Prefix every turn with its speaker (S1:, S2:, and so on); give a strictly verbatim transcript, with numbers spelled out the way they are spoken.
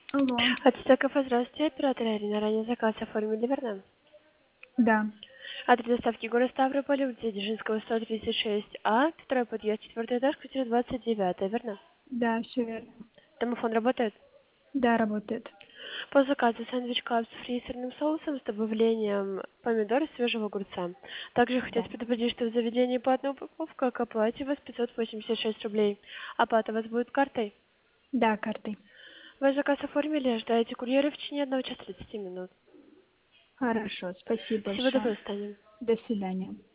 S1: Алло.
S2: От Стекова, здравствуйте, оператор Ирина. Ранее заказ оформили, верно?
S1: Да.
S2: Адрес доставки город Ставрополь, улица Дзержинского, сто тридцать шесть А, второй подъезд, четвертый этаж, квартира двадцать девять, верно?
S1: Да, все верно.
S2: Домофон работает?
S1: Да, работает.
S2: По заказу сэндвич кап с фри и сырным соусом с добавлением помидор и свежего огурца. Также
S1: Да.
S2: хотелось предупредить, что в заведении по одной упаковке к оплате у вас пятьсот восемьдесят шесть рублей. Оплата у вас будет картой.
S1: Да, картой.
S2: Ваш заказ оформили, ожидаете курьера в течение одного часа тридцати минут.
S1: Хорошо, спасибо
S2: Всего
S1: большое.
S2: доброго, Таня.
S1: До свидания.